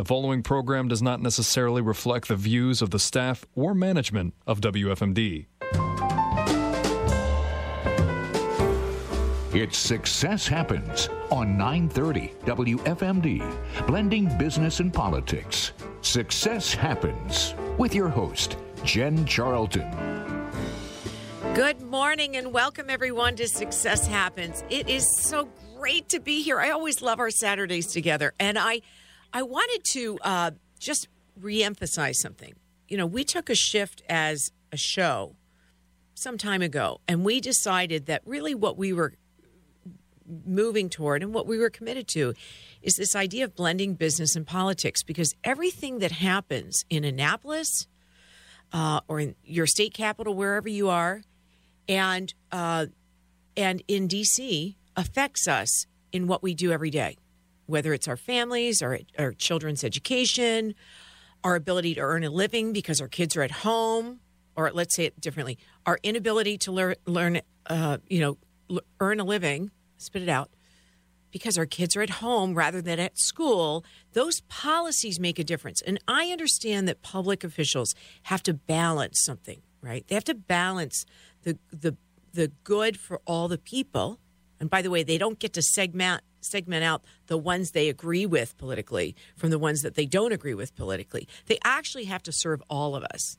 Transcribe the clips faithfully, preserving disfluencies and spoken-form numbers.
The following program does not necessarily reflect the views of the staff or management of W F M D. It's Success Happens on nine thirty W F M D, blending business and politics. Success Happens with your host, Jen Charlton. Good morning and welcome everyone to Success Happens. It is so great to be here. I always love our Saturdays together. And I I wanted to uh, just reemphasize something. You know, we took a shift as a show some time ago, and we decided that really what we were moving toward and what we were committed to is this idea of blending business and politics, because everything that happens in Annapolis uh, or in your state capital, wherever you are, and uh, and in D C affects us in what we do every day, whether it's our families, our, our children's education, our ability to earn a living because our kids are at home, or let's say it differently, our inability to learn, learn uh, you know, l- earn a living, spit it out, because our kids are at home rather than at school. Those policies make a difference. And I understand that public officials have to balance something, right? They have to balance the the the good for all the people. And by the way, they don't get to segment segment out the ones they agree with politically from the ones that they don't agree with politically. They actually have to serve all of us.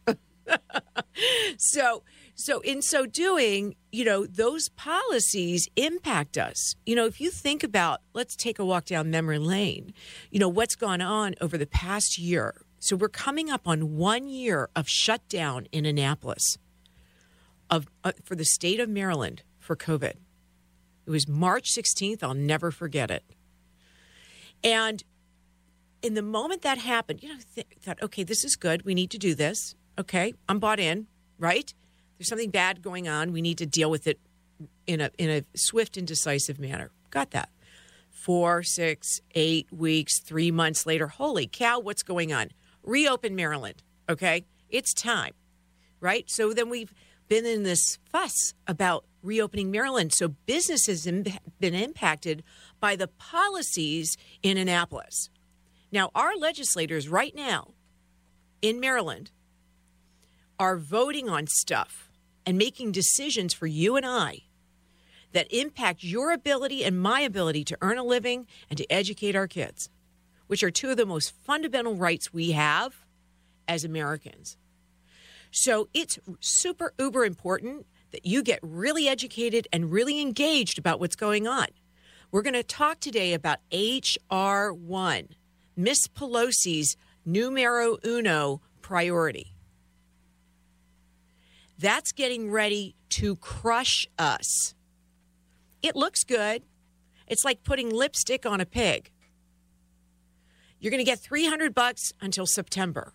so so in so doing, you know, those policies impact us. You know, if you think about, let's take a walk down memory lane, you know, what's gone on over the past year. So we're coming up on one year of shutdown in Annapolis of uh, for the state of Maryland for COVID. It was March sixteenth. I'll never forget it. And in the moment that happened, you know, th- thought, okay, this is good. We need to do this. Okay, I'm bought in, right? There's something bad going on. We need to deal with it in a in a swift and decisive manner. Got that. Four, six, eight weeks, three months later, holy cow, what's going on? Reopen Maryland, okay? It's time, right? So then we've been in this fuss about reopening Maryland. So business has im- been impacted by the policies in Annapolis. Now, our legislators right now in Maryland are voting on stuff and making decisions for you and I that impact your ability and my ability to earn a living and to educate our kids, which are two of the most fundamental rights we have as Americans. So it's super uber important that you get really educated and really engaged about what's going on. We're going to talk today about H R one, Miss Pelosi's numero uno priority. That's getting ready to crush us. It looks good. It's like putting lipstick on a pig. You're going to get three hundred bucks until September.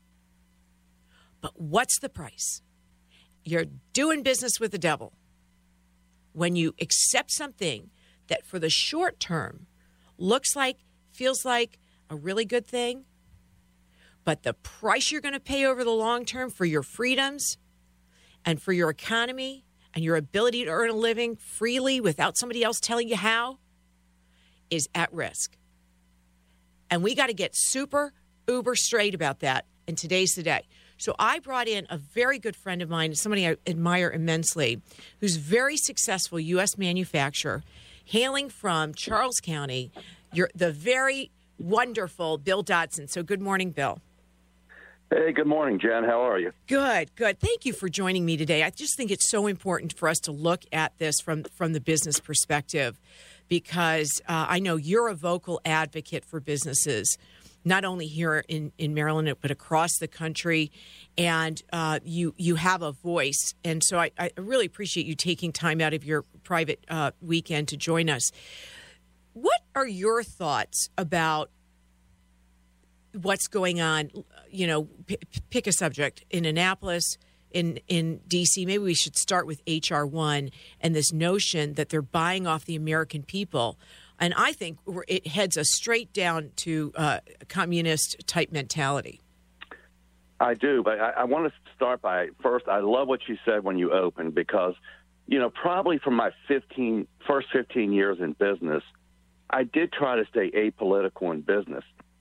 But what's the price? You're doing business with the devil when you accept something that for the short term looks like, feels like a really good thing, but the price you're going to pay over the long term for your freedoms and for your economy and your ability to earn a living freely without somebody else telling you how is at risk. And we got to get super, uber straight about that. And today's the day. So I brought in a very good friend of mine, somebody I admire immensely, who's very successful U S manufacturer, hailing from Charles County. You're the very wonderful Bill Dodson. So good morning, Bill. Hey, good morning, Jen. How are you? Good, good. Thank you for joining me today. I just think it's so important for us to look at this from, from the business perspective, because uh, I know you're a vocal advocate for businesses, not only here in, in Maryland, but across the country, and uh, you you have a voice. And so I, I really appreciate you taking time out of your private uh, weekend to join us. What are your thoughts about what's going on? You know, p- pick a subject in Annapolis, in, in D C. Maybe we should start with H R one and this notion that they're buying off the American people. And I think it heads us straight down to uh, communist-type mentality. I do, but I, I want to start by, first, I love what you said when you opened, because, you know, probably from my fifteen, first fifteen years in business, I did try to stay apolitical in business.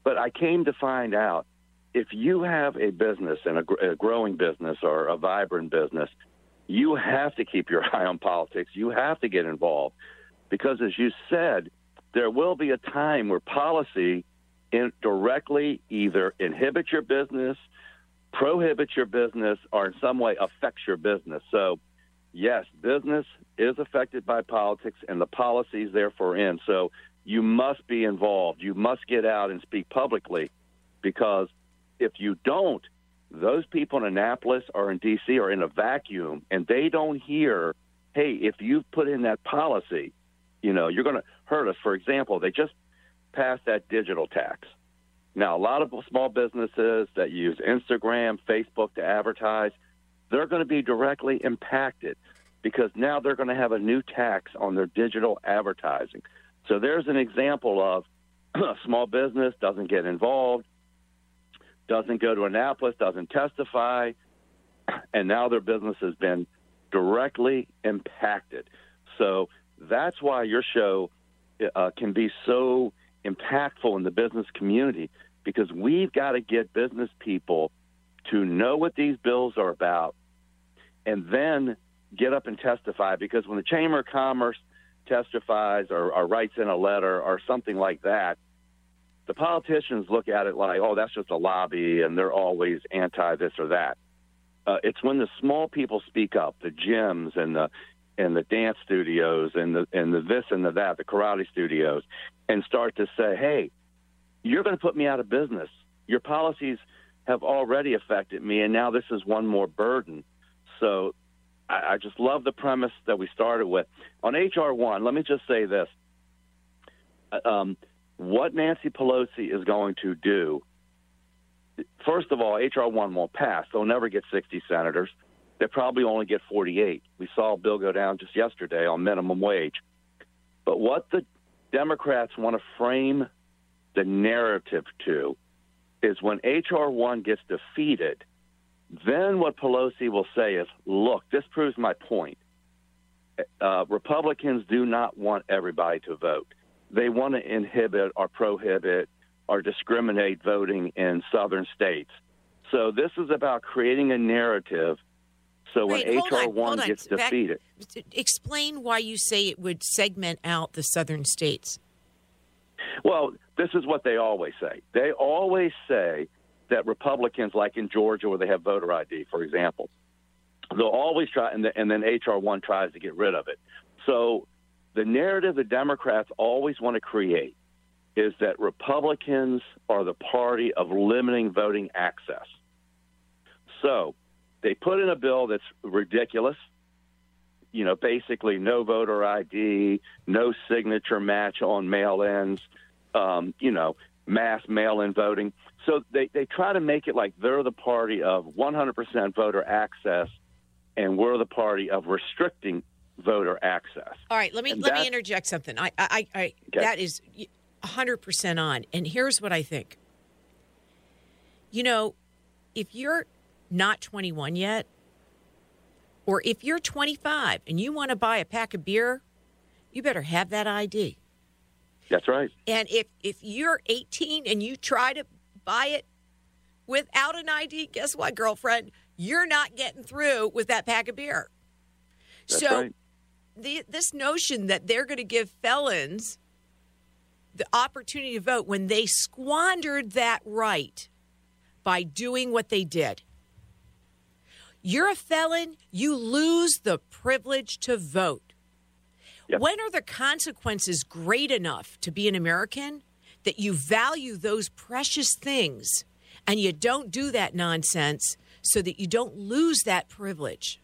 But I came to find out if you have a business and a, gr- a growing business or a vibrant business, you have to keep your eye on politics. You have to get involved because, as you said, there will be a time where policy in directly either inhibits your business, prohibits your business, or in some way affects your business. So, yes, business is affected by politics, and the policies therefore in. So you must be involved. You must get out and speak publicly, because if you don't, those people in Annapolis or in D C are in a vacuum, and they don't hear, hey, if you've put in that policy, you know, you're going to hurt us. For example, they just passed that digital tax. Now, a lot of small businesses that use Instagram, Facebook to advertise, they're going to be directly impacted because now they're going to have a new tax on their digital advertising. So there's an example of a small business doesn't get involved, doesn't go to Annapolis, doesn't testify, and now their business has been directly impacted. So that's why your show uh, can be so impactful in the business community, because we've got to get business people to know what these bills are about and then get up and testify. Because when the Chamber of Commerce testifies or, or writes in a letter or something like that, the politicians look at it like, oh, that's just a lobby and they're always anti this or that. Uh, it's when the small people speak up, the gyms and the and the dance studios and the and the this and the that, the karate studios, and start to say, hey, you're going to put me out of business. Your policies have already affected me, and now this is one more burden. So I, I just love the premise that we started with. On H R one, let me just say this. Um, what Nancy Pelosi is going to do, first of all, H R one won't pass. They'll never get sixty senators. They probably only get forty-eight. We saw a bill go down just yesterday on minimum wage. But what the Democrats want to frame the narrative to is when H R one gets defeated, then what Pelosi will say is, look, this proves my point. Uh, Republicans do not want everybody to vote. They want to inhibit or prohibit or discriminate voting in southern states. So this is about creating a narrative so when Wait, H R on, one on. gets Back, defeated. Explain why you say it would segment out the southern states. Well, this is what they always say. They always say that Republicans, like in Georgia where they have voter I D, for example, they'll always try, and, the, and then H R one tries to get rid of it. So the narrative the Democrats always want to create is that Republicans are the party of limiting voting access. So they put in a bill that's ridiculous, you know, basically no voter I D, no signature match on mail-ins, um, you know, mass mail-in voting. So they, they try to make it like they're the party of one hundred percent voter access, and we're the party of restricting voter access. All right, let me and let me interject something. I, I, I okay. That is one hundred percent on. And here's what I think. You know, if you're not twenty-one yet, or if you're twenty-five and you want to buy a pack of beer, you better have that I D. That's right. And if, if you're eighteen and you try to buy it without an I D, guess what, girlfriend? You're not getting through with that pack of beer. That's so right. the, this notion that they're going to give felons the opportunity to vote when they squandered that right by doing what they did. You're a felon, you lose the privilege to vote. Yep. When are the consequences great enough to be an American that you value those precious things and you don't do that nonsense so that you don't lose that privilege?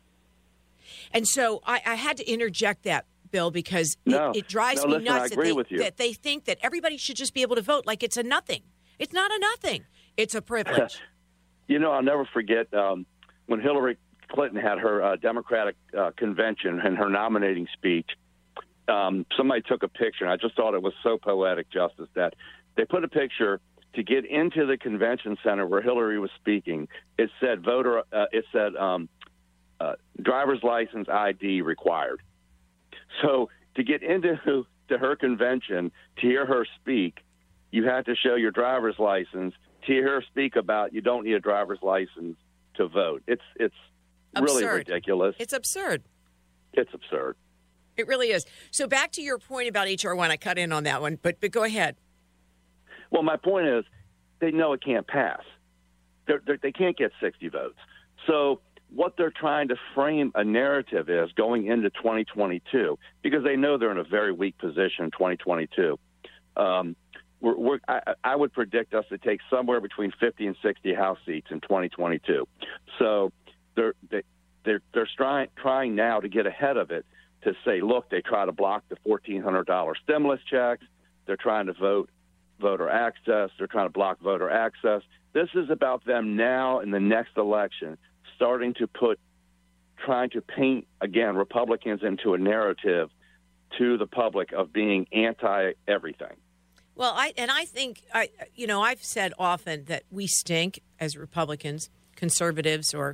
And so I, I had to interject that, Bill, because it, no, it drives no, me listen, nuts I that, agree they, with you. that they think that everybody should just be able to vote like it's a nothing. It's not a nothing. It's a privilege. You know, I'll never forget um, when Hillary Clinton had her uh, Democratic uh, convention and her nominating speech. Um, somebody took a picture, and I just thought it was so poetic justice that they put a picture to get into the convention center where Hillary was speaking. It said voter. Uh, it said um, uh, driver's license I D required. So to get into to her convention, to hear her speak, you had to show your driver's license. To hear her speak about you don't need a driver's license to vote. It's it's really Absurd. ridiculous. It's absurd. It's absurd. It really is. So back to your point about H R one. I cut in on that one, but but go ahead. Well, my point is they know it can't pass. They're, they're, they can't get sixty votes. So what they're trying to frame a narrative is going into twenty twenty-two, because they know they're in a very weak position in twenty twenty-two. Um, we're, we're, I, I would predict us to take somewhere between fifty and sixty House seats in twenty twenty-two. So they're they, they're they're trying trying now to get ahead of it to say, look, they try to block the fourteen hundred dollars stimulus checks. They're trying to vote voter access. They're trying to block voter access. This is about them now in the next election starting to put, trying to paint, again, Republicans into a narrative to the public of being anti-everything. Well, I and I think, I you know, I've said often that we stink as Republicans, conservatives, or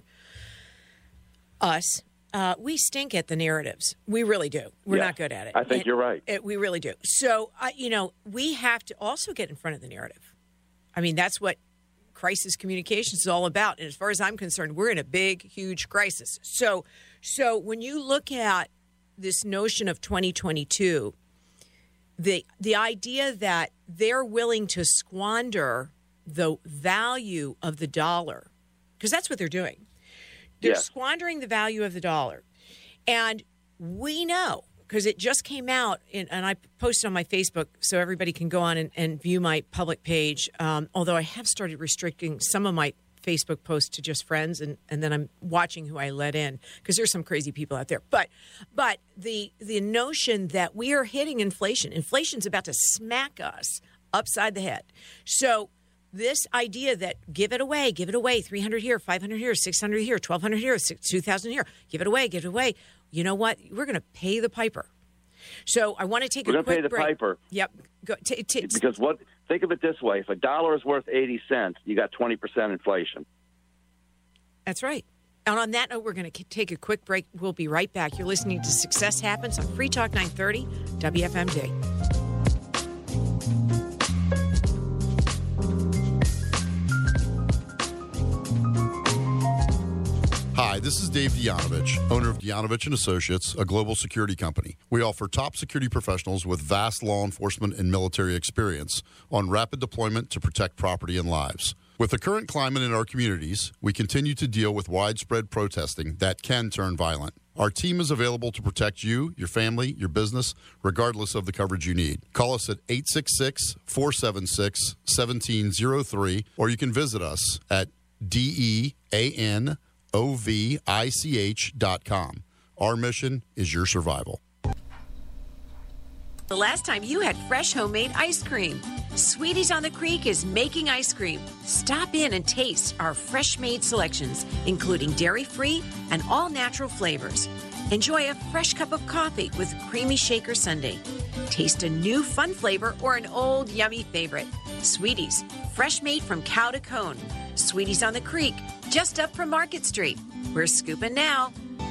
us. Uh, we stink at the narratives. We really do. We're Yeah, not good at it. I think And you're right. It, we really do. So, uh, you know, we have to also get in front of the narrative. I mean, that's what crisis communications is all about. And as far as I'm concerned, we're in a big, huge crisis. So, so when you look at this notion of twenty twenty-two, the the idea that they're willing to squander the value of the dollar, because that's what they're doing. They're Yes. squandering the value of the dollar. And we know, because it just came out, in, and I posted on my Facebook so everybody can go on and, and view my public page, um, although I have started restricting some of my Facebook posts to just friends, and, and then I'm watching who I let in, because there's some crazy people out there. But but the the notion that we are hitting inflation, inflation's about to smack us upside the head. So this idea that give it away, give it away, three hundred here, five hundred here, six hundred here, twelve hundred here, two thousand here, give it away, give it away. You know what? We're going to pay the piper. So I want to take We're a going to pay quick the break. piper. Yep. Go, t- t- Because what? Think of it this way: if a dollar is worth eighty cents, you got twenty percent inflation. That's right. And on that note, we're going to take a quick break. We'll be right back. You're listening to Success Happens on Free Talk nine thirty W F M D. Hi, this is Dave Dianovich, owner of Dianovich and Associates, a global security company. We offer top security professionals with vast law enforcement and military experience on rapid deployment to protect property and lives. With the current climate in our communities, we continue to deal with widespread protesting that can turn violent. Our team is available to protect you, your family, your business, regardless of the coverage you need. Call us at eight six six, four seven six, one seven zero three, or you can visit us at D E A N O V I C H dot com. Our mission is your survival. The last time you had fresh homemade ice cream. Sweeties on the Creek is making ice cream. Stop in and taste our fresh made selections, including dairy-free and all-natural flavors. Enjoy a fresh cup of coffee with a creamy shaker sundae. Taste a new fun flavor or an old yummy favorite. Sweeties, fresh made from cow to cone. Sweeties on the Creek, just up from Market Street. We're scooping now.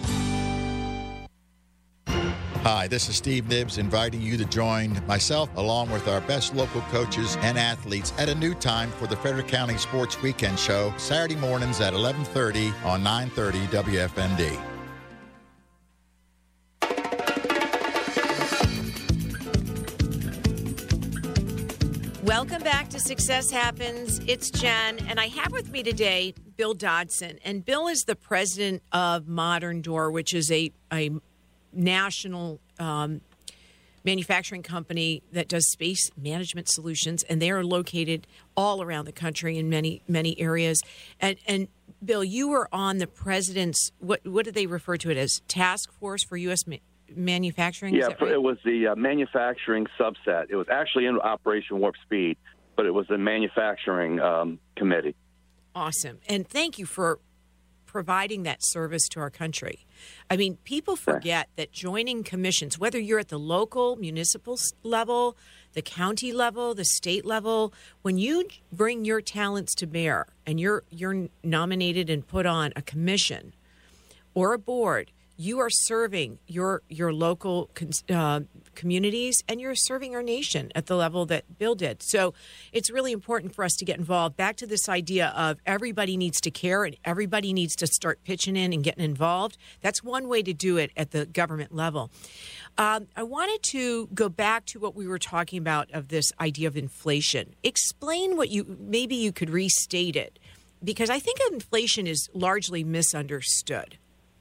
Hi, this is Steve Nibbs inviting you to join myself along with our best local coaches and athletes at a new time for the Frederick County Sports Weekend Show, Saturday mornings at eleven thirty on nine thirty W F M D. Welcome back to Success Happens. It's Jen, and I have with me today Bill Dodson. And Bill is the president of Modern Door, which is a, a national um, manufacturing company that does space management solutions, and they are located all around the country in many, many areas. And, and Bill, you were on the president's, what, what do they refer to it as, task force for U S ma- manufacturing? Yeah, right? It was the uh, manufacturing subset. It was actually in Operation Warp Speed, but it was the manufacturing um, committee. Awesome. And thank you for providing that service to our country. I mean, people forget that joining commissions, whether you're at the local, municipal level, the county level, the state level, when you bring your talents to bear and you're you're nominated and put on a commission or a board, you are serving your your local uh, communities, and you're serving our nation at the level that Bill did. So it's really important for us to get involved. Back to this idea of everybody needs to care and everybody needs to start pitching in and getting involved. That's one way to do it at the government level. Um, I wanted to go back to what we were talking about of this idea of inflation. Explain what you, maybe you could restate it, because I think inflation is largely misunderstood.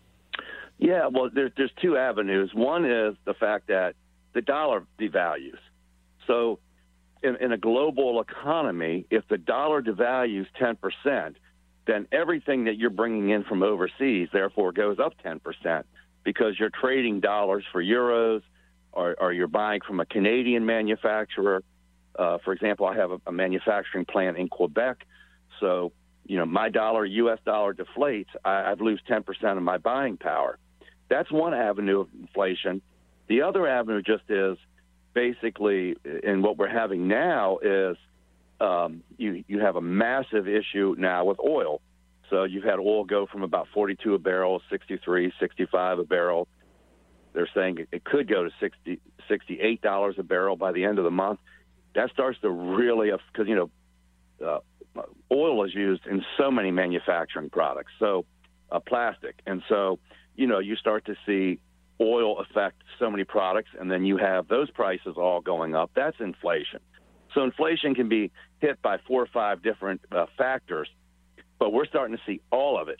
Yeah, well, there's, there's two avenues. One is the fact that the dollar devalues. So in, in a global economy, if the dollar devalues ten percent, then everything that you're bringing in from overseas, therefore, goes up ten percent. Because you're trading dollars for euros, or, or you're buying from a Canadian manufacturer. Uh, for example, I have a, a manufacturing plant in Quebec. So, you know, my dollar, U S dollar deflates, I, I've lose ten percent of my buying power. That's one avenue of inflation. The other avenue just is basically, and what we're having now is um, you, you have a massive issue now with oil. So you've had oil go from about forty-two a barrel, sixty-three, sixty-five a barrel. They're saying it could go to sixty, sixty-eight dollars a barrel by the end of the month. That starts to really, because, you know, uh, oil is used in so many manufacturing products, so uh, plastic. And so, you know, you start to see oil affect so many products, and then you have those prices all going up. That's inflation. So inflation can be hit by four or five different uh, factors. But we're starting to see all of it.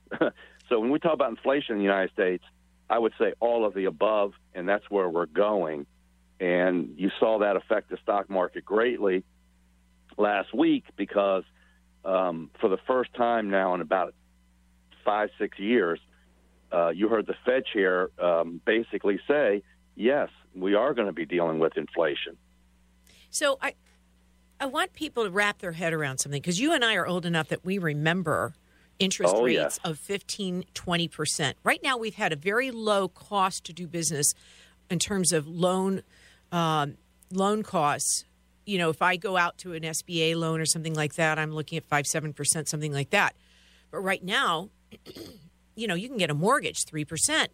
So when we talk about inflation in the United States, I would say all of the above, and that's where we're going. And you saw that affect the stock market greatly last week because um, for the first time now in about five, six years, uh, you heard the Fed chair um, basically say, yes, we are going to be dealing with inflation. So I... I want people to wrap their head around something, because you and I are old enough that we remember interest oh, rates yeah. of fifteen, twenty percent. Right now, we've had a very low cost to do business in terms of loan um, loan costs. You know, if I go out to an S B A loan or something like that, I'm looking at five, seven percent, something like that. But right now, you know, you can get a mortgage, three percent.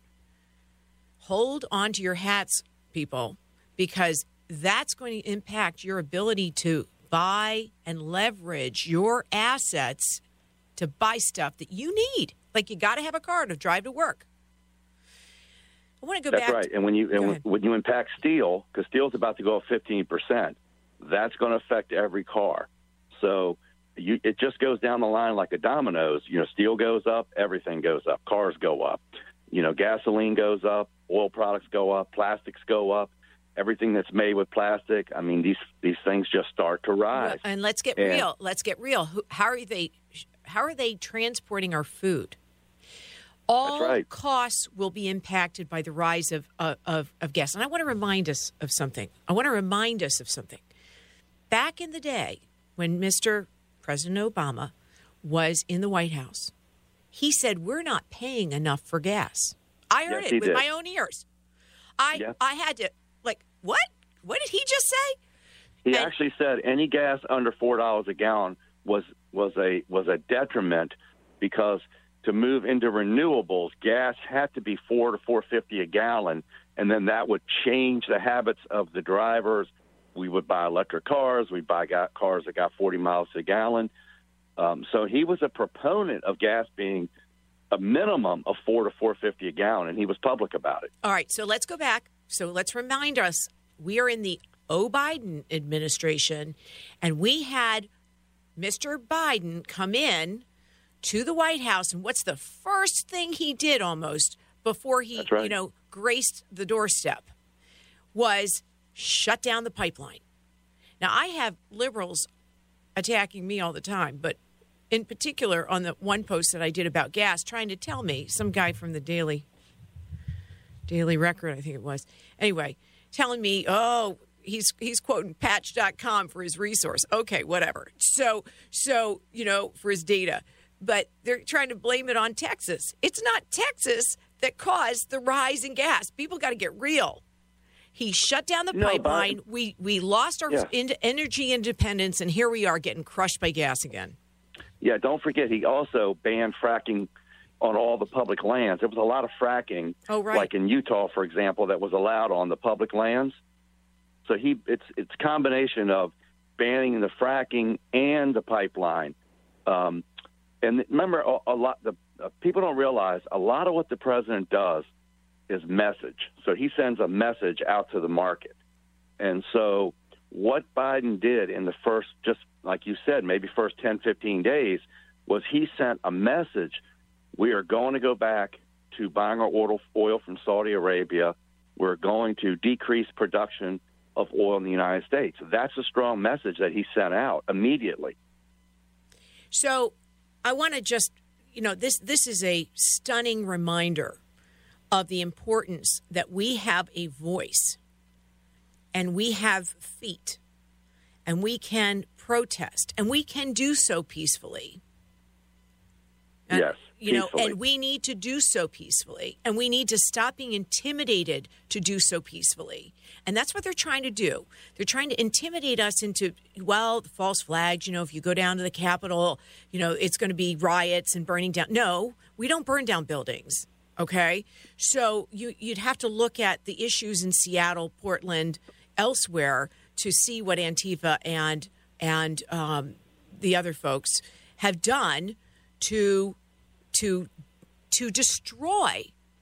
Hold on to your hats, people, because that's going to impact your ability to buy and leverage your assets to buy stuff that you need. Like, you got to have a car to drive to work. I want to go That's back. That's right. To, and when you and when, when you impact steel, because steel's about to go up fifteen percent, that's going to affect every car. So you, it just goes down the line like a dominoes. You know, steel goes up, everything goes up. Cars go up. You know, gasoline goes up, oil products go up, plastics go up. Everything that's made with plastic, I mean, these these things just start to rise. And let's get and, real. Let's get real. How are they? How are they transporting our food? All that's right. costs will be impacted by the rise of, uh, of of gas. And I want to remind us of something. I want to remind us of something. Back in the day, when Mister President Obama was in the White House, he said we're not paying enough for gas. I heard yes, it with did. my own ears. I yeah. I had to. Like, what? What did he just say? He and, actually said any gas under four dollars a gallon was was a was a detriment, because to move into renewables, gas had to be four to four fifty a gallon, and then that would change the habits of the drivers. We would buy electric cars. We'd buy cars that got forty miles a gallon. Um, so he was a proponent of gas being a minimum of four to four fifty a gallon, and he was public about it. All right, so let's go back. So let's remind us, we are in the O. Biden administration, and we had Mister Biden come in to the White House, and what's the first thing he did almost before he, That's right. you know, graced the doorstep was shut down the pipeline. Now, I have liberals attacking me all the time, but in particular on the one post that I did about gas, trying to tell me, some guy from the Daily Daily Record, I think it was. Anyway, telling me, oh, he's he's quoting patch dot com for his resource. Okay, whatever. So, so you know, for his data. But they're trying to blame it on Texas. It's not Texas that caused the rise in gas. People got to get real. He shut down the No, pipeline. Biden, we we lost our yeah. in, energy independence, and here we are getting crushed by gas again. Yeah, don't forget he also banned fracking on all the public lands. There was a lot of fracking, oh, right. like in Utah, for example, that was allowed on the public lands. So he, it's it's a combination of banning the fracking and the pipeline. Um, and remember, a, a lot the uh, people don't realize a lot of what the president does is message. So he sends a message out to the market. And so what Biden did in the first, just like you said, maybe first ten, fifteen days, was he sent a message. We are going to go back to buying our oil, oil from Saudi Arabia. We're going to decrease production of oil in the United States. That's a strong message that he sent out immediately. So I want to just, you know, this this is a stunning reminder of the importance that we have a voice and we have feet and we can protest and we can do so peacefully. And, yes. You know, peacefully. and we need to do so peacefully, and we need to stop being intimidated to do so peacefully. And that's what they're trying to do. They're trying to intimidate us into, well, the false flags, you know, if you go down to the Capitol, you know, it's going to be riots and burning down. No, we don't burn down buildings, okay? So you, you'd have to look at the issues in Seattle, Portland, elsewhere to see what Antifa and, and um, the other folks have done to to to destroy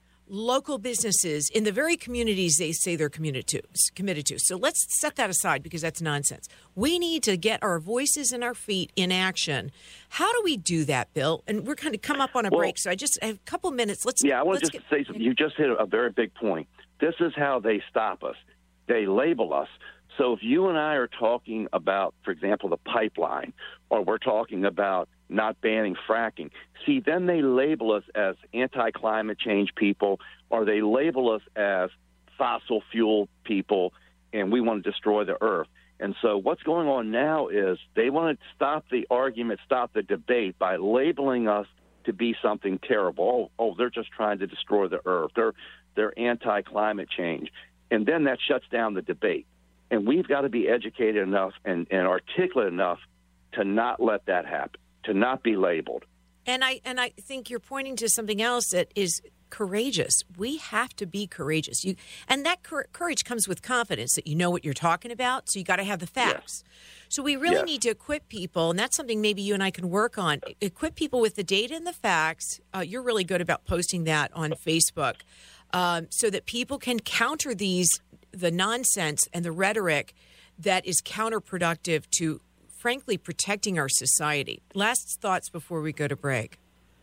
local businesses in the very communities they say they're committed to, committed to. So let's set that aside because that's nonsense. We need to get our voices and our feet in action. How do we do that, Bill? And we're going to come up on a well, break, so I just I have a couple minutes. Let's Yeah, I want let's to just get, say something. You just hit a very big point. This is how they stop us. They label us. So if you and I are talking about, for example, the pipeline, or we're talking about not banning fracking, see, then they label us as anti-climate change people, or they label us as fossil fuel people, and we want to destroy the earth. And so what's going on now is they want to stop the argument, stop the debate by labeling us to be something terrible. Oh, oh they're just trying to destroy the earth. They're, they're anti-climate change. And then that shuts down the debate. And we've got to be educated enough and, and articulate enough to not let that happen, to not be labeled. And I and I think you're pointing to something else that is courageous. We have to be courageous. You and that cor- courage comes with confidence that you know what you're talking about. So you got to have the facts. Yes. So we really yes. need to equip people, and that's something maybe you and I can work on. Equip people with the data and the facts. Uh, you're really good about posting that on Facebook, um, so that people can counter these. The nonsense and the rhetoric that is counterproductive to, frankly, protecting our society. Last thoughts before we go to break.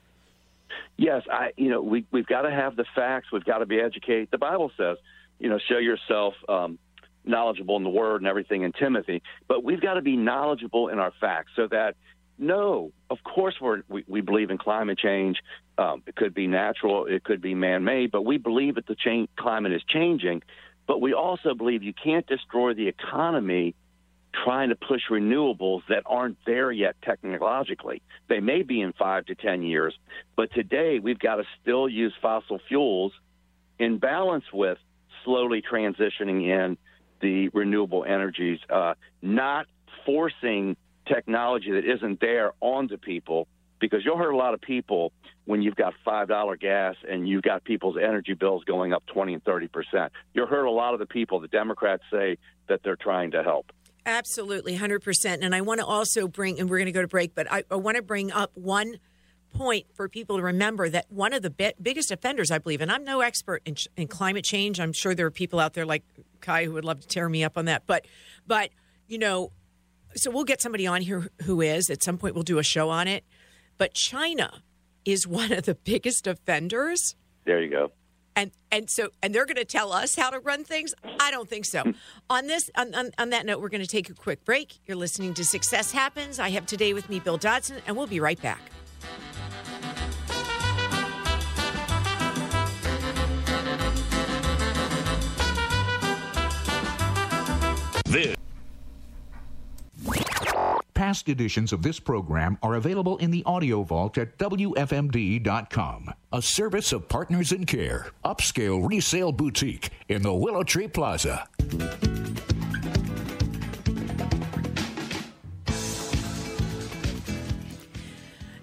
Yes, I. You know, we we've got to have the facts. We've got to be educated. The Bible says, you know, show yourself um, knowledgeable in the Word and everything in Timothy. But we've got to be knowledgeable in our facts, so that no, of course we're, we we believe in climate change. Um, it could be natural, it could be man-made, but we believe that the change, climate is changing. But we also believe you can't destroy the economy trying to push renewables that aren't there yet technologically. They may be in five to ten years, but today we've got to still use fossil fuels in balance with slowly transitioning in the renewable energies, uh, not forcing technology that isn't there onto people, because you'll hurt a lot of people when you've got five dollar gas and you've got people's energy bills going up twenty and thirty percent. You'll hurt a lot of the people the Democrats say that they're trying to help. Absolutely, one hundred percent. And I want to also bring, and we're going to go to break, but I, I want to bring up one point for people to remember that one of the bi- biggest offenders, I believe, and I'm no expert in, in climate change. I'm sure there are people out there like Kai who would love to tear me up on that. But, but you know, so we'll get somebody on here who is. At some point, we'll do a show on it. But China is one of the biggest offenders. There you go. And and so and they're going to tell us how to run things? I don't think so. on this on, on, on that note, we're going to take a quick break. You're listening to Success Happens. I have today with me Bill Dodson, and we'll be right back. This. Past editions of this program are available in the audio vault at W F M D dot com, a service of Partners in Care, upscale resale boutique in the Willow Tree Plaza.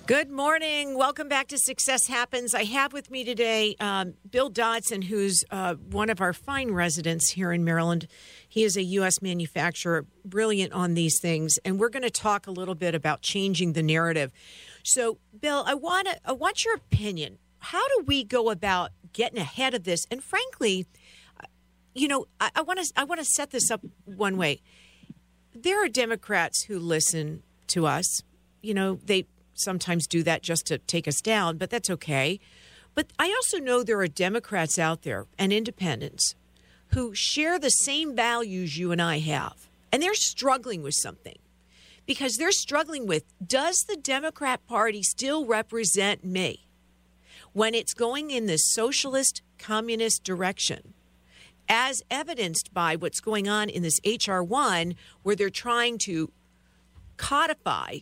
Good morning. Welcome back to Success Happens. I have with me today um, Bill Dodson, who's uh, one of our fine residents here in Maryland. He is a U S manufacturer, brilliant on these things, and we're going to talk a little bit about changing the narrative. So, Bill, I want to I want your opinion. How do we go about getting ahead of this? And frankly, you know, I want to I want to set this up one way. There are Democrats who listen to us. You know, they sometimes do that just to take us down, but that's okay. But I also know there are Democrats out there and independents who share the same values you and I have, and they're struggling with something because they're struggling with, does the Democrat Party still represent me when it's going in this socialist, communist direction, as evidenced by what's going on in this H R one, where they're trying to codify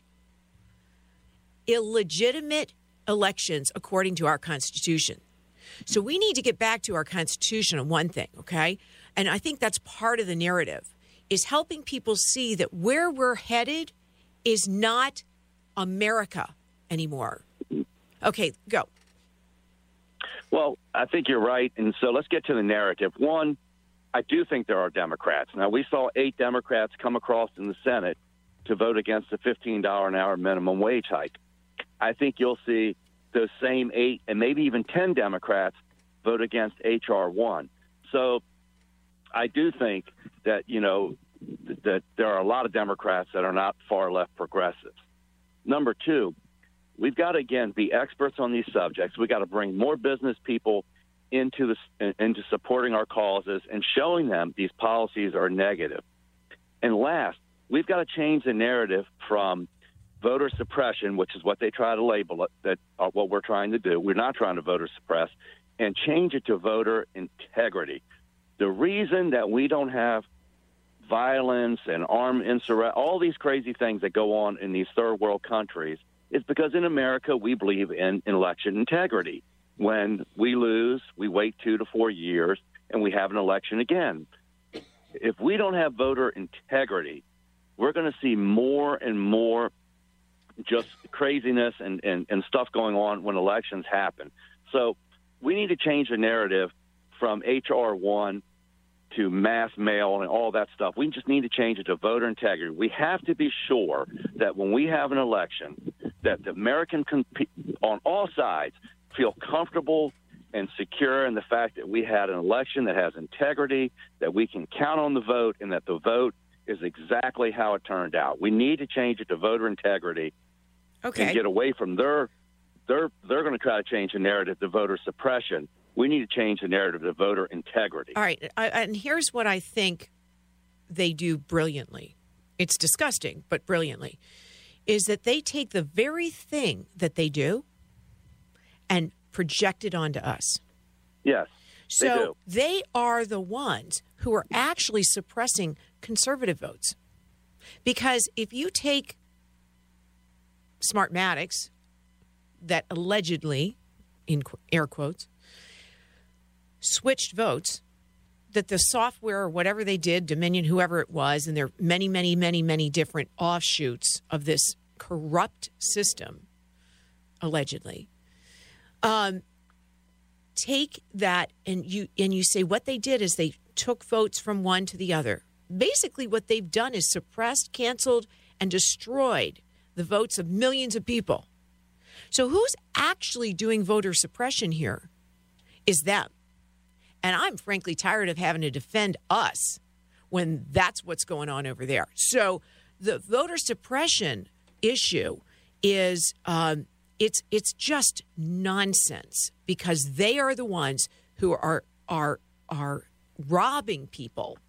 illegitimate elections according to our Constitution. So we need to get back to our Constitution on one thing, okay? And I think that's part of the narrative, is helping people see that where we're headed is not America anymore. Okay, go. Well, I think you're right. And so let's get to the narrative. One, I do think there are Democrats. Now, we saw eight Democrats come across in the Senate to vote against the fifteen dollars an hour minimum wage hike. I think you'll see those same eight and maybe even ten Democrats vote against H R one. So I do think that, you know, th- that there are a lot of Democrats that are not far left progressives. Number two, we've got to, again, be experts on these subjects. We've got to bring more business people into the, into supporting our causes and showing them these policies are negative. And last, we've got to change the narrative from voter suppression, which is what they try to label it, that uh, what we're trying to do. We're not trying to voter suppress, and change it to voter integrity. The reason that we don't have violence and armed insurrection, all these crazy things that go on in these third world countries, is because in America we believe in election integrity. When we lose, we wait two to four years, and we have an election again. If we don't have voter integrity, we're going to see more and more just craziness and, and, and stuff going on when elections happen. So we need to change the narrative from H R one to mass mail and all that stuff. We just need to change it to voter integrity. We have to be sure that when we have an election, that the American comp- on all sides feel comfortable and secure in the fact that we had an election that has integrity, that we can count on the vote, and that the vote is exactly how it turned out. We need to change it to voter integrity. Okay. And get away from their, they're, they're going to try to change the narrative to voter suppression. We need to change the narrative to voter integrity. All right. I, and here's what I think they do brilliantly. It's disgusting, but brilliantly, is that they take the very thing that they do and project it onto us. Yes, so they do. They are the ones who are actually suppressing conservative votes. Because if you take Smartmatics, that allegedly, in air quotes, switched votes, that the software or whatever they did, Dominion, whoever it was, and there are many, many, many, many different offshoots of this corrupt system, allegedly, um, take that and you and you say what they did is they took votes from one to the other. Basically, what they've done is suppressed, canceled, and destroyed the votes of millions of people. So who's actually doing voter suppression here is them. And I'm frankly tired of having to defend us when that's what's going on over there. So the voter suppression issue is um, it's it's just nonsense because they are the ones who are are are robbing people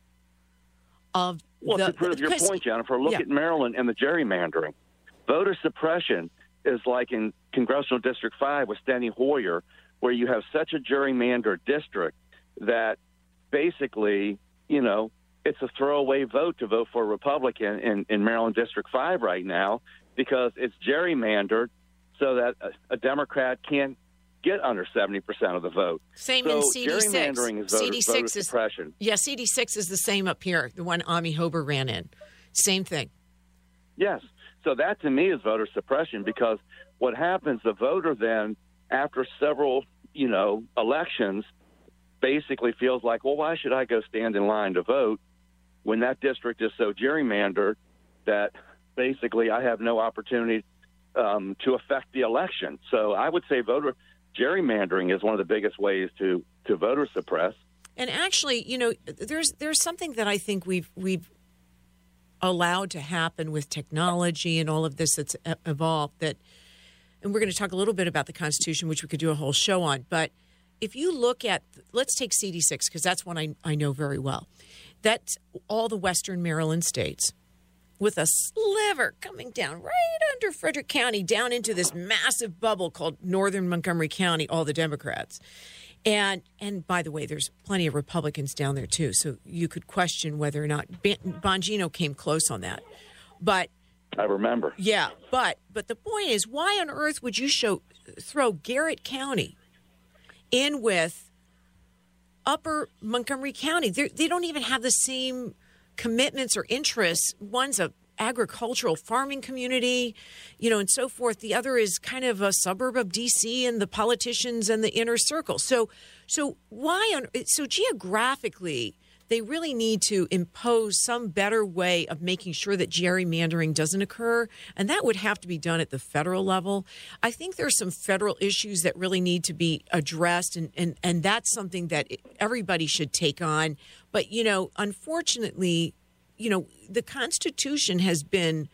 of well, the, to prove your point, Jennifer, look yeah. at Maryland and the gerrymandering. Voter suppression is like in Congressional District five with Steny Hoyer, where you have such a gerrymandered district that basically, you know, it's a throwaway vote to vote for a Republican in, in Maryland District five right now because it's gerrymandered so that a, a Democrat can't get under seventy percent of the vote. Same so in C D six. Gerrymandering is voter, C D six voter is, suppression. Yeah, C D six is the same up here, the one Ami Hober ran in. Same thing. Yes. so that to me is voter suppression, because what happens, the voter then, after several, you know, elections, basically feels like, well, why should I go stand in line to vote when that district is so gerrymandered that basically I have no opportunity um, to affect the election. So I would say voter gerrymandering is one of the biggest ways to, to voter suppress. And actually, you know, there's there's something that I think we've we've allowed to happen with technology and all of this that's evolved that, and we're going to talk a little bit about the Constitution, which we could do a whole show on. But if you look at, let's take C D six, because that's one I, I know very well. That's all the Western Maryland states with a sliver coming down right under Frederick County down into this massive bubble called Northern Montgomery County, all the Democrats. And and by the way, there's plenty of Republicans down there, too. So you could question whether or not Bongino came close on that. But I remember. Yeah. But but the point is, why on earth would you show throw Garrett County in with Upper Montgomery County? They're, they don't even have the same commitments or interests. One's a agricultural farming community, you know, and so forth. The other is kind of a suburb of D C and the politicians and the inner circle. So, so why on so geographically, they really need to impose some better way of making sure that gerrymandering doesn't occur, and that would have to be done at the federal level. I think there's some federal issues that really need to be addressed, and and and that's something that everybody should take on. But you know, unfortunately, you know, the Constitution has been,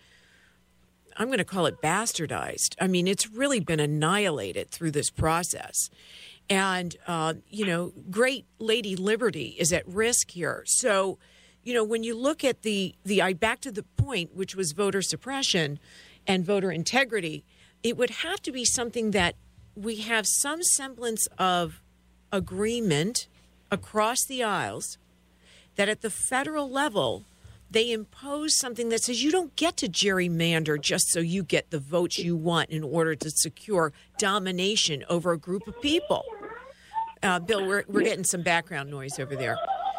I'm going to call it bastardized. I mean, it's really been annihilated through this process. And, uh, you know, great Lady Liberty is at risk here. So, you know, when you look at the, the back to the point, which was voter suppression and voter integrity, it would have to be something that we have some semblance of agreement across the aisles, that at the federal level, they impose something that says you don't get to gerrymander just so you get the votes you want in order to secure domination over a group of people. Uh, Bill, we're we're getting some background noise over there.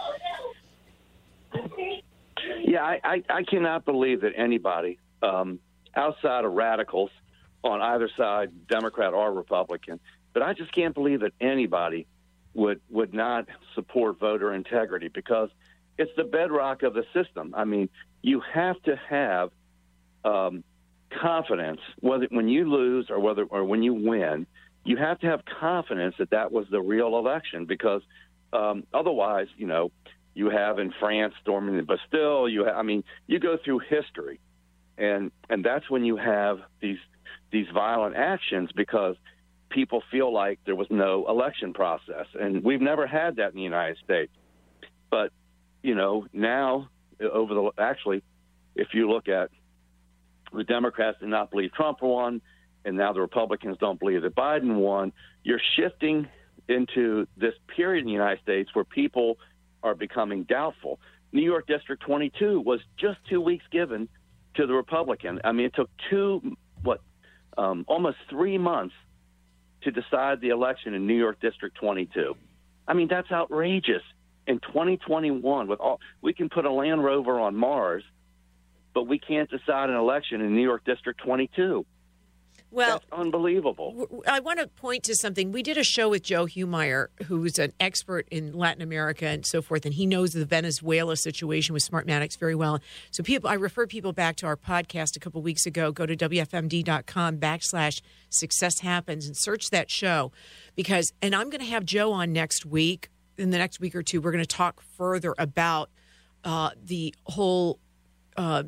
Yeah, I, I, I cannot believe that anybody um, outside of radicals on either side, Democrat or Republican, but I just can't believe that anybody would would not support voter integrity, because it's the bedrock of the system. I mean, you have to have um, confidence, whether when you lose or whether or when you win. You have to have confidence that that was the real election, because um, otherwise, you know, you have in France storming the Bastille. You, have, I mean, you go through history, and and that's when you have these these violent actions, because people feel like there was no election process, and we've never had that in the United States. But you know, now over the actually, if you look at the Democrats did not believe Trump won, and now the Republicans don't believe that Biden won, you're shifting into this period in the United States where people are becoming doubtful. New York District twenty-two was just two weeks given to the Republican. I mean, it took two, what, um, almost three months to decide the election in New York District twenty-two. I mean, that's outrageous. In twenty twenty-one, with all, we can put a Land Rover on Mars, but we can't decide an election in New York District twenty-two. Well, that's unbelievable. I want to point to something. We did a show with Joe Humeyer, who's an expert in Latin America and so forth, and he knows the Venezuela situation with Smartmatics very well. So people, I refer people back to our podcast a couple weeks ago. Go to W F M D dot com backslash success happens and search that show, because, and I'm going to have Joe on next week. In the next week or two, we're going to talk further about uh, the whole, uh,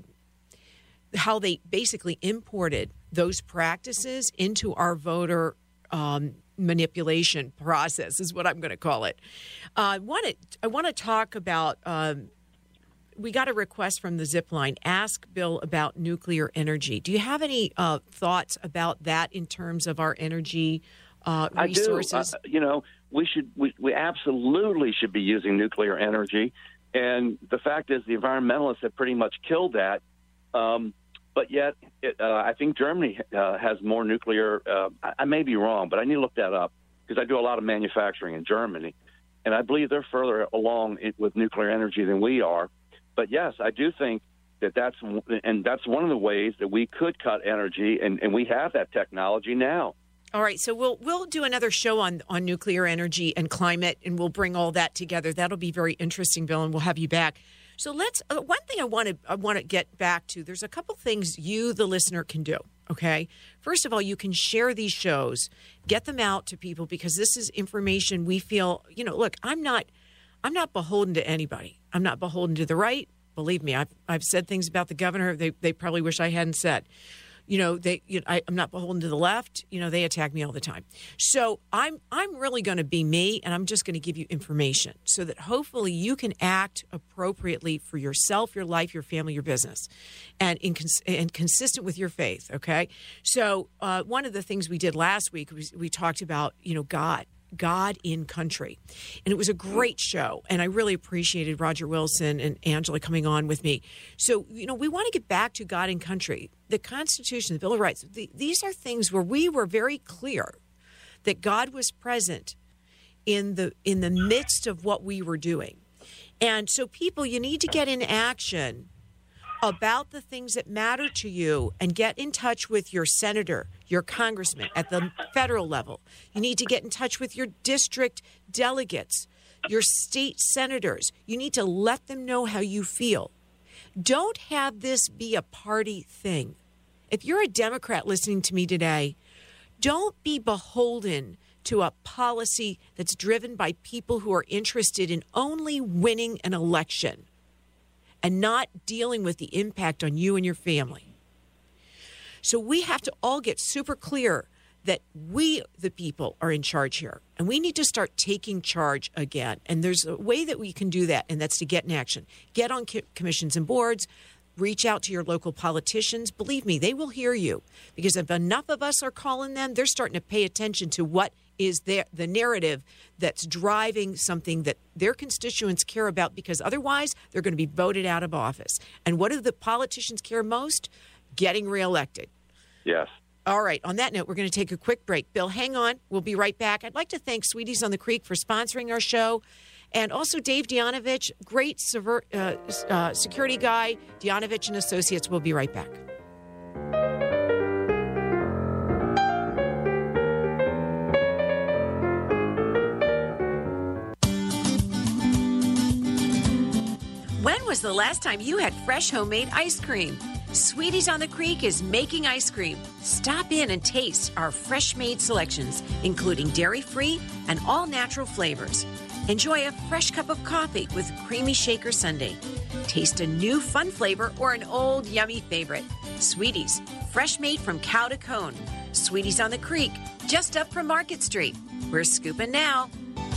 how they basically imported those practices into our voter um, manipulation process, is what I'm going to call it. Uh, I want to I want to talk about. Um, we got a request from the zip line. Ask Bill about nuclear energy. Do you have any uh, thoughts about that in terms of our energy uh, resources? I do. Uh, you know, we should we, we absolutely should be using nuclear energy, and the fact is, the environmentalists have pretty much killed that. Um, But yet, it, uh, I think Germany uh, has more nuclear. Uh, I, I may be wrong, but I need to look that up, because I do a lot of manufacturing in Germany, and I believe they're further along it, with nuclear energy than we are. But yes, I do think that that's and that's one of the ways that we could cut energy, and, and we have that technology now. All right, so we'll we'll do another show on, on nuclear energy and climate, and we'll bring all that together. That'll be very interesting, Bill, and we'll have you back. So let's uh, one thing I want to I want to get back to. There's a couple things you, the listener, can do. Okay, first of all, you can share these shows, get them out to people, because this is information we feel. You know, look, I'm not I'm not beholden to anybody. I'm not beholden to the right. Believe me, I've I've said things about the governor they they probably wish I hadn't said. You know, they. You know, I, I'm not beholden to the left. You know, they attack me all the time. So I'm I'm really going to be me, and I'm just going to give you information so that hopefully you can act appropriately for yourself, your life, your family, your business, and in and consistent with your faith. Okay. So uh, one of the things we did last week was we talked about you know God. God in Country. And it was a great show. And I really appreciated Roger Wilson and Angela coming on with me. So, you know, we want to get back to God in Country. The Constitution, the Bill of Rights, the, these are things where we were very clear that God was present in the in the midst of what we were doing. And so, people, you need to get in action about the things that matter to you and get in touch with your senator, your congressman at the federal level. You need to get in touch with your district delegates, your state senators. You need to let them know how you feel. Don't have this be a party thing. If you're a Democrat listening to me today, don't be beholden to a policy that's driven by people who are interested in only winning an election and not dealing with the impact on you and your family. So we have to all get super clear that we, the people, are in charge here. And we need to start taking charge again. And there's a way that we can do that, and that's to get in action. Get on commissions and boards. Reach out to your local politicians. Believe me, they will hear you. Because if enough of us are calling them, they're starting to pay attention to what is there, the narrative that's driving something that their constituents care about, because otherwise they're going to be voted out of office. And what do the politicians care most? Getting reelected. Yes. All right. On that note, we're going to take a quick break. Bill, hang on. We'll be right back. I'd like to thank Sweeties on the Creek for sponsoring our show. And also Dave Dianovich, great sever- uh, uh, security guy, Dianovich and Associates. We'll be right back. When was the last time you had fresh homemade ice cream? Sweeties on the Creek is making ice cream. Stop in and taste our fresh-made selections, including dairy-free and all-natural flavors. Enjoy a fresh cup of coffee with a creamy shaker sundae. Taste a new fun flavor or an old yummy favorite. Sweeties, fresh made from cow to cone. Sweeties on the Creek, just up from Market Street. We're scooping now.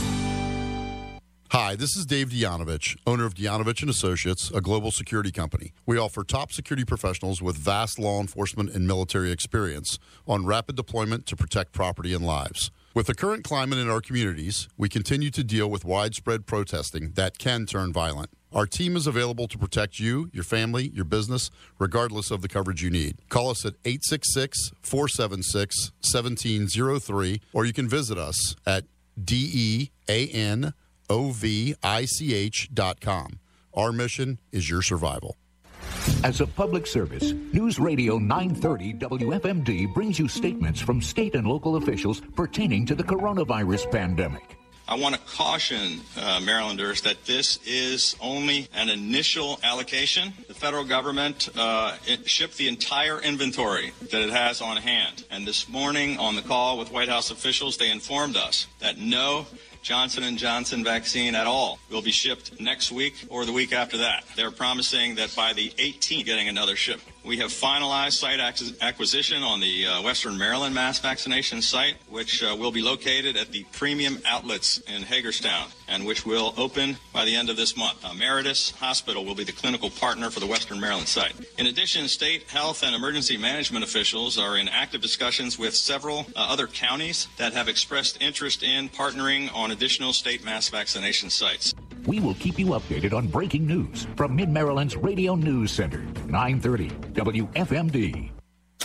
Hi, this is Dave Dianovich, owner of Dianovich and Associates, a global security company. We offer top security professionals with vast law enforcement and military experience on rapid deployment to protect property and lives. With the current climate in our communities, we continue to deal with widespread protesting that can turn violent. Our team is available to protect you, your family, your business, regardless of the coverage you need. Call us at eight six six, four seven six, one seven zero three, or you can visit us at D E A N O V I C H dot com. Our mission is your survival. As a public service, News Radio nine thirty W F M D brings you statements from state and local officials pertaining to the coronavirus pandemic. I want to caution uh, Marylanders that this is only an initial allocation. The federal government uh, it shipped the entire inventory that it has on hand. And this morning on the call with White House officials, they informed us that no Johnson and Johnson vaccine at all will be shipped next week or the week after that. They're promising that by the eighteenth, getting another shipment. We have finalized site acquisition on the uh, Western Maryland mass vaccination site, which uh, will be located at the Premium Outlets in Hagerstown, and which will open by the end of this month. Uh, Meritus Hospital will be the clinical partner for the Western Maryland site. In addition, state health and emergency management officials are in active discussions with several uh, other counties that have expressed interest in partnering on additional state mass vaccination sites. We will keep you updated on breaking news from Mid-Maryland's Radio News Center, nine thirty W F M D.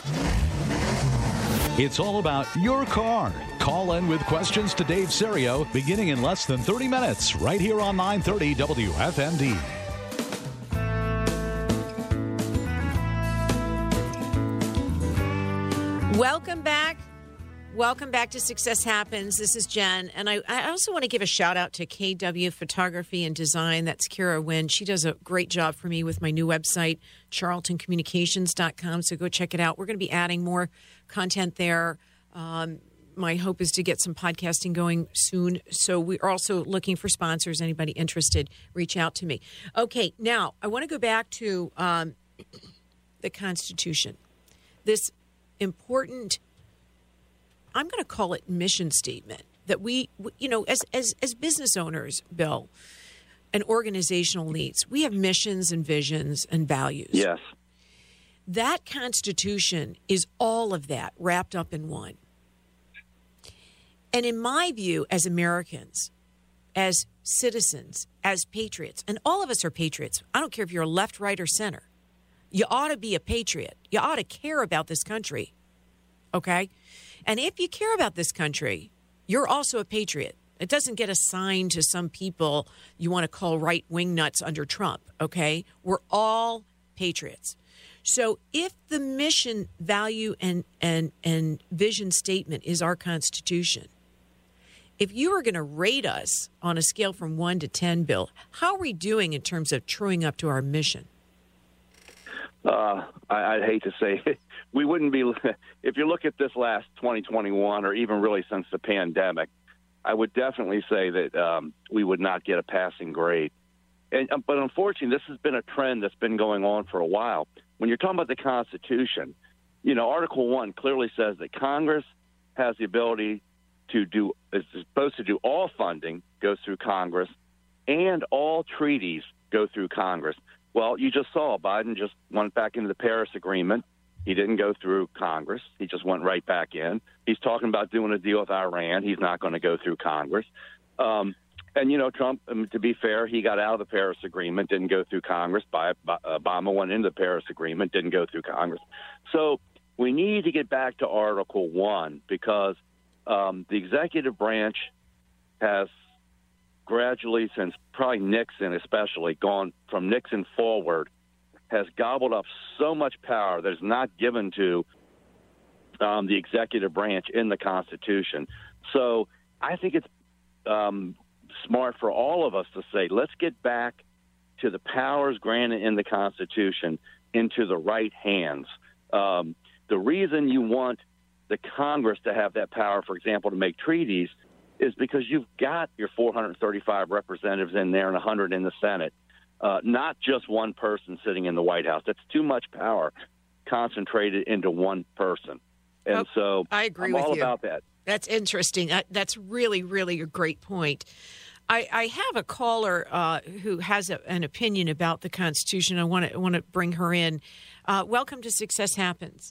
It's all about your car. Call in with questions to Dave Serio beginning in less than thirty minutes right here on nine thirty W F M D. Welcome back. Welcome back to Success Happens. This is Jen. And I, I also want to give a shout out to K W Photography and Design. That's Kira Wynn. She does a great job for me with my new website, charlton communications dot com. So go check it out. We're going to be adding more content there. Um, my hope is to get some podcasting going soon. So we're also looking for sponsors. Anybody interested, reach out to me. Okay, now I want to go back to um, the Constitution. This important, I'm going to call it mission statement that we, you know, as, as, as business owners, Bill, and organizational leads, we have missions and visions and values. Yes. That Constitution is all of that wrapped up in one. And in my view, as Americans, as citizens, as patriots, and all of us are patriots. I don't care if you're left, right, or center. You ought to be a patriot. You ought to care about this country, okay? And if you care about this country, you're also a patriot. It doesn't get assigned to some people you want to call right-wing nuts under Trump, okay? We're all patriots. So if the mission, value, and, and, and vision statement is our Constitution, if you were going to rate us on a scale from one to ten, Bill, how are we doing in terms of truing up to our mission? Uh, I, I'd hate to say it. We wouldn't be, if you look at this last twenty twenty-one or even really since the pandemic, I would definitely say that um, we would not get a passing grade. And, but unfortunately, this has been a trend that's been going on for a while. When you're talking about the Constitution, you know, Article one clearly says that Congress has the ability to do, is supposed to do all funding goes through Congress, and all treaties go through Congress. Well, you just saw Biden just went back into the Paris Agreement. He didn't go through Congress. He just went right back in. He's talking about doing a deal with Iran. He's not going to go through Congress. Um, and, you know, Trump, um, to be fair, he got out of the Paris Agreement, didn't go through Congress. Obama went into the Paris Agreement, didn't go through Congress. So we need to get back to Article one because um, the executive branch has gradually, since probably Nixon especially, gone from Nixon forward, has gobbled up so much power that is not given to um, the executive branch in the Constitution. So I think it's um, smart for all of us to say, let's get back to the powers granted in the Constitution into the right hands. Um, the reason you want the Congress to have that power, for example, to make treaties, is because you've got your four hundred thirty-five representatives in there and one hundred in the Senate. Uh, not just one person sitting in the White House. That's too much power concentrated into one person. And oh, so I agree I'm with all you. about that. That's interesting. Uh, that's really, really a great point. I, I have a caller uh, who has a, an opinion about the Constitution. I want to want to bring her in. Uh, welcome to Success Happens.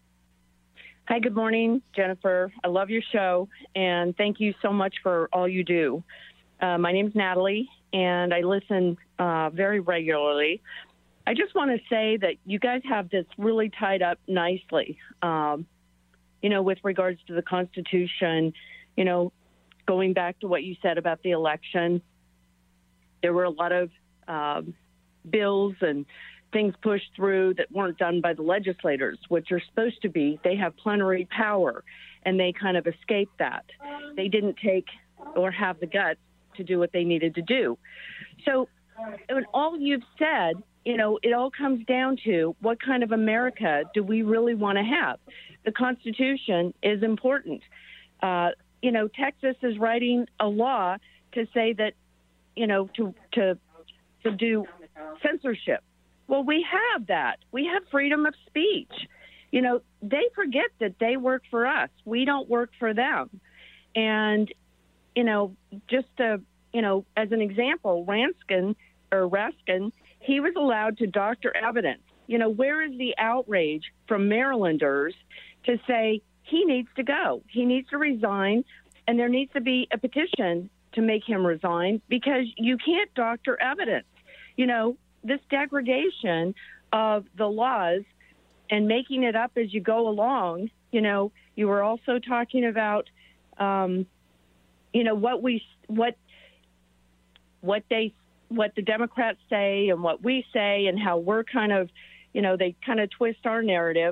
Hi, good morning, Jennifer. I love your show, and thank you so much for all you do. Uh, my name's Natalie, and I listen uh, very regularly. I just want to say that you guys have this really tied up nicely, um, you know, with regards to the Constitution, you know, going back to what you said about the election. There were a lot of um, bills and things pushed through that weren't done by the legislators, which are supposed to be. They have plenary power, and they kind of escaped that. They didn't take or have the guts to do what they needed to do. So in all you've said, you know, it all comes down to what kind of America do we really want to have? The Constitution is important. Uh, you know, Texas is writing a law to say that, you know, to to to do censorship. Well, we have that. We have freedom of speech. You know, they forget that they work for us. We don't work for them. And, you know, just to, you know, as an example, Raskin or Raskin, he was allowed to doctor evidence. You know, where is the outrage from Marylanders to say he needs to go? He needs to resign, and there needs to be a petition to make him resign because you can't doctor evidence. You know, this degradation of the laws and making it up as you go along, you know, you were also talking about, um, you know, what we, what, what they, what the Democrats say and what we say and how we're kind of, you know, they kind of twist our narrative.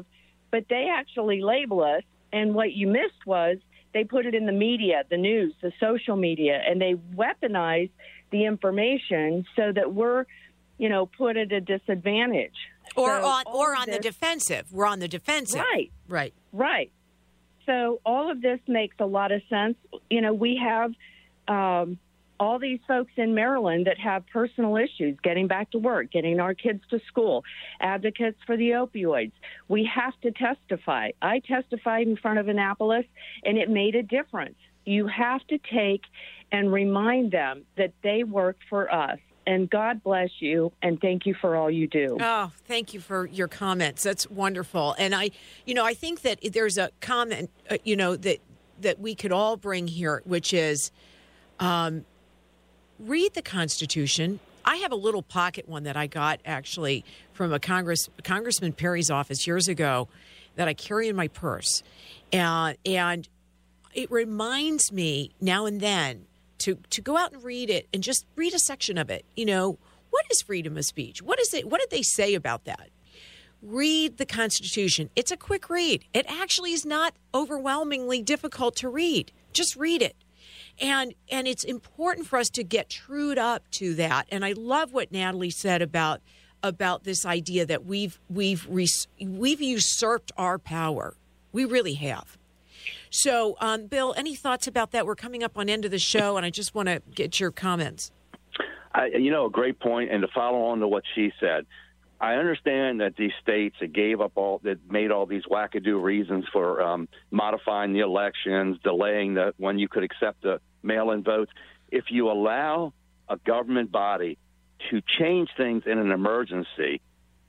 but they actually label us. And what you missed was they put it in the media, the news, the social media, and they weaponize the information so that we're, you know, put at a disadvantage. Or so on or on this, the defensive. We're on the defensive. Right. Right. Right. So all of this makes a lot of sense. You know, we have um, all these folks in Maryland that have personal issues, getting back to work, getting our kids to school, advocates for the opioids. We have to testify. I testified in front of Annapolis, and it made a difference. You have to take and remind them that they work for us. And God bless you, and thank you for all you do. Oh, thank you for your comments. That's wonderful. And I, you know, I think that there's a comment, uh, you know, that that we could all bring here, which is um, read the Constitution. I have a little pocket one that I got actually from a Congress Congressman Perry's office years ago that I carry in my purse, uh, and it reminds me now and then to to go out and read it and just read a section of it. You know, what is freedom of speech? What is it? What did they say about that? Read the Constitution. It's a quick read. It actually is not overwhelmingly difficult to read. Just read it. And and it's important for us to get trued up to that. And I love what Natalie said about about this idea that we've we've res, we've usurped our power. We really have. So, um, Bill, any thoughts about that? We're coming up on end of the show, and I just want to get your comments. I, you know, a great point, and to follow on to what she said, I understand that these states that gave up all, that made all these wackadoo reasons for um, modifying the elections, delaying the when you could accept the mail-in votes. If you allow a government body to change things in an emergency,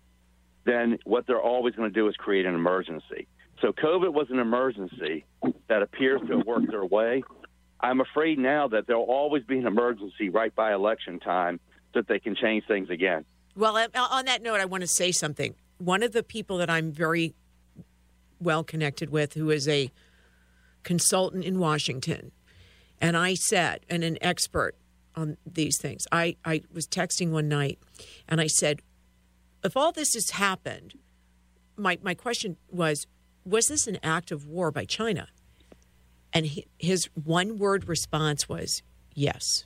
then what they're always going to do is create an emergency. So COVID was an emergency that appears to have worked their way. I'm afraid now that there'll always be an emergency right by election time that they can change things again. Well, on that note, I want to say something. One of the people that I'm very well connected with, who is a consultant in Washington, and I said, and an expert on these things, I, I was texting one night, and I said, if all this has happened, my, my question was, was this an act of war by China? And he, his one-word response was, yes.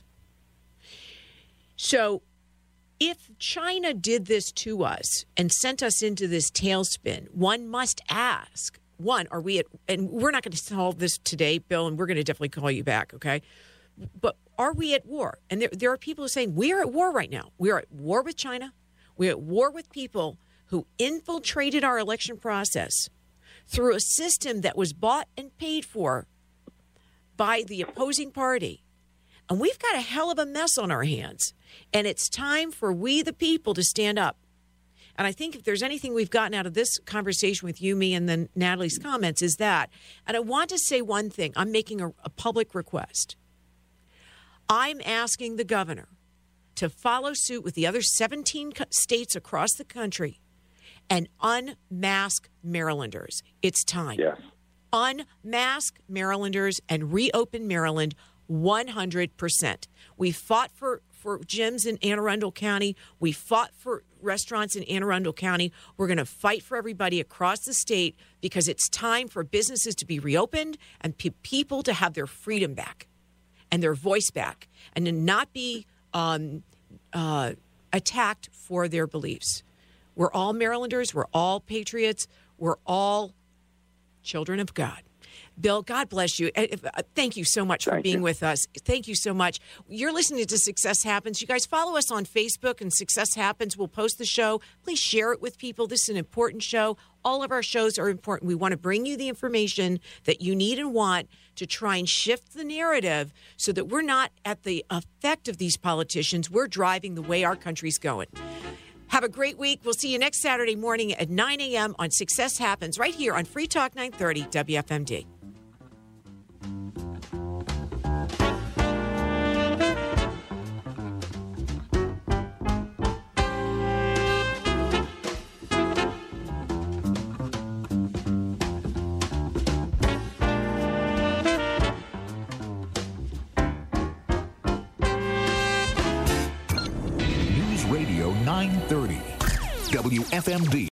So if China did this to us and sent us into this tailspin, one must ask, one, are we at, and we're not going to solve this today, Bill, and we're going to definitely call you back, okay? But are we at war? And there, there are people who are saying, we're at war right now. We're at war with China. We're at war with people who infiltrated our election process through a system that was bought and paid for by the opposing party. And we've got a hell of a mess on our hands. And it's time for we, the people, to stand up. And I think if there's anything we've gotten out of this conversation with you, me, and then Natalie's comments is that. And I want to say one thing. I'm making a, a public request. I'm asking the governor to follow suit with the other seventeen states across the country and unmask Marylanders. It's time. Yes. Unmask Marylanders and reopen Maryland one hundred percent. We fought for, for gyms in Anne Arundel County. We fought for restaurants in Anne Arundel County. We're going to fight for everybody across the state because it's time for businesses to be reopened and pe- people to have their freedom back and their voice back and to not be um, uh, attacked for their beliefs. We're all Marylanders. We're all patriots. We're all children of God. Bill, God bless you. Thank you so much for Thank being you. with us. Thank you so much. You're listening to Success Happens. You guys follow us on Facebook and Success Happens. We'll post the show. Please share it with people. This is an important show. All of our shows are important. We want to bring you the information that you need and want to try and shift the narrative so that we're not at the effect of these politicians. We're driving the way our country's going. Have a great week. We'll see you next Saturday morning at nine a.m. on Success Happens right here on Free Talk nine thirty W F M D. News Radio nine thirty W F M D.